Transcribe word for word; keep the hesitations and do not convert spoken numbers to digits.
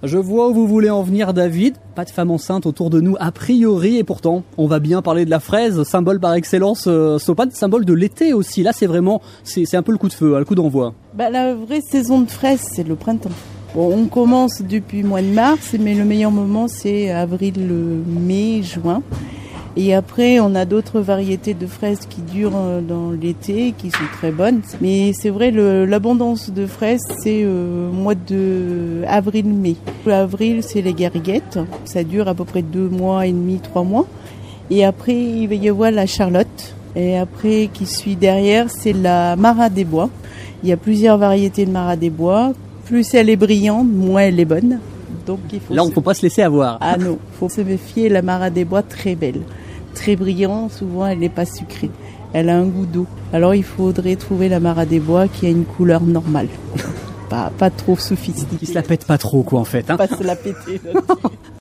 Je vois où vous voulez en venir, David. Pas de femme enceinte autour de nous a priori, et pourtant on va bien parler de la fraise, symbole par excellence, euh, Sopan, symbole de l'été aussi. Là c'est vraiment, c'est, c'est un peu le coup de feu, hein, le coup d'envoi. Bah, la vraie saison de fraises, c'est le printemps. Bon, on commence depuis le mois de mars, mais le meilleur moment c'est avril, mai, juin. Et après, on a d'autres variétés de fraises qui durent dans l'été, qui sont très bonnes. Mais c'est vrai, le, l'abondance de fraises, c'est euh, mois de avril-mai. Avril, c'est les gariguettes. Ça dure à peu près deux mois et demi, trois mois. Et après, il va y avoir la charlotte. Et après, qui suit derrière, c'est la Mara des Bois. Il y a plusieurs variétés de Mara des Bois. Plus elle est brillante, moins elle est bonne. Donc, il faut Là, on ne se... peut pas se laisser avoir. Ah non, il faut se méfier. La Mara des Bois, très belle. Très brillant, souvent elle n'est pas sucrée. Elle a un goût d'eau. Alors il faudrait trouver la Mara des Bois qui a une couleur normale. pas, pas trop sophistiquée. Qui se la pète pas trop, quoi, en fait. Hein. Pas se la péter.